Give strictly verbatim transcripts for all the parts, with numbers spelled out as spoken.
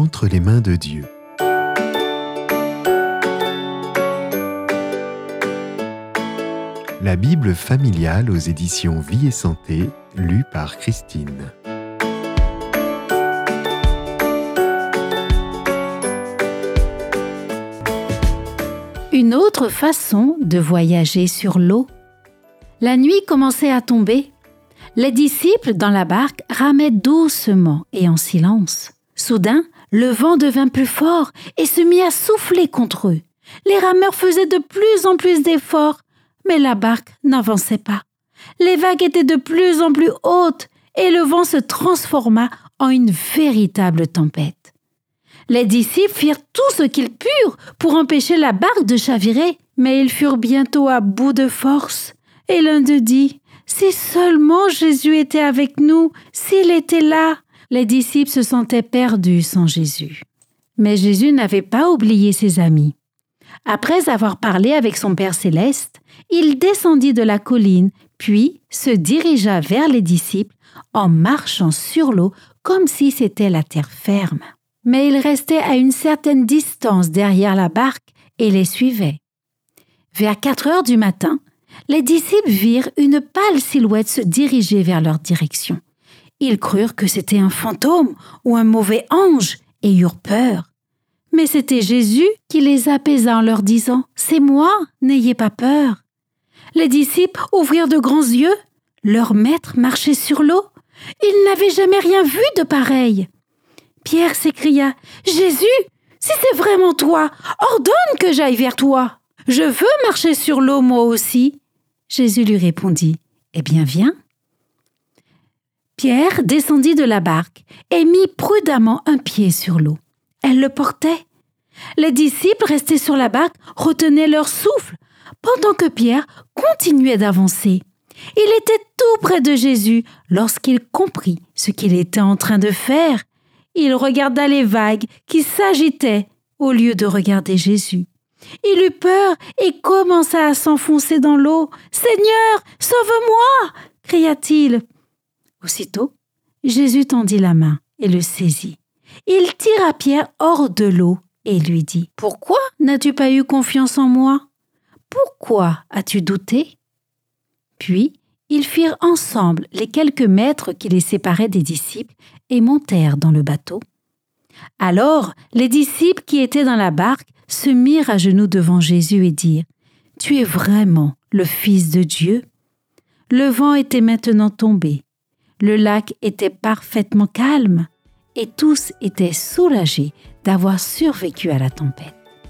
entre les mains de Dieu. La Bible familiale aux éditions Vie et Santé, lue par Christine. Une autre façon de voyager sur l'eau. La nuit commençait à tomber. Les disciples dans la barque ramaient doucement et en silence. Soudain, le vent devint plus fort et se mit à souffler contre eux. Les rameurs faisaient de plus en plus d'efforts, mais la barque n'avançait pas. Les vagues étaient de plus en plus hautes et le vent se transforma en une véritable tempête. Les disciples firent tout ce qu'ils purent pour empêcher la barque de chavirer, mais ils furent bientôt à bout de force. Et l'un d'eux dit « Si seulement Jésus était avec nous, s'il était là !» Les disciples se sentaient perdus sans Jésus. Mais Jésus n'avait pas oublié ses amis. Après avoir parlé avec son Père céleste, il descendit de la colline, puis se dirigea vers les disciples en marchant sur l'eau comme si c'était la terre ferme. Mais il restait à une certaine distance derrière la barque et les suivait. Vers quatre heures du matin, les disciples virent une pâle silhouette se diriger vers leur direction. Ils crurent que c'était un fantôme ou un mauvais ange et eurent peur. Mais c'était Jésus qui les apaisa en leur disant « C'est moi, n'ayez pas peur ». Les disciples ouvrirent de grands yeux. Leur maître marchait sur l'eau. Ils n'avaient jamais rien vu de pareil. Pierre s'écria « Jésus, si c'est vraiment toi, ordonne que j'aille vers toi. Je veux marcher sur l'eau moi aussi. » Jésus lui répondit « Eh bien, viens. » Pierre descendit de la barque et mit prudemment un pied sur l'eau. Elle le portait. Les disciples restés sur la barque retenaient leur souffle pendant que Pierre continuait d'avancer. Il était tout près de Jésus lorsqu'il comprit ce qu'il était en train de faire. Il regarda les vagues qui s'agitaient au lieu de regarder Jésus. Il eut peur et commença à s'enfoncer dans l'eau. « Seigneur, sauve-moi !» cria-t-il. Aussitôt, Jésus tendit la main et le saisit. Il tira Pierre hors de l'eau et lui dit « Pourquoi n'as-tu pas eu confiance en moi? Pourquoi as-tu douté ?» Puis, ils firent ensemble les quelques mètres qui les séparaient des disciples et montèrent dans le bateau. Alors, les disciples qui étaient dans la barque se mirent à genoux devant Jésus et dirent « Tu es vraiment le Fils de Dieu ?» Le vent était maintenant tombé. Le lac était parfaitement calme et tous étaient soulagés d'avoir survécu à la tempête.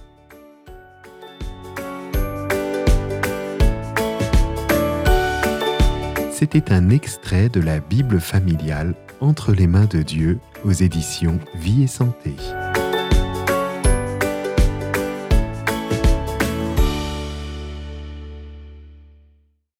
C'était un extrait de la Bible familiale Entre les mains de Dieu aux éditions Vie et Santé.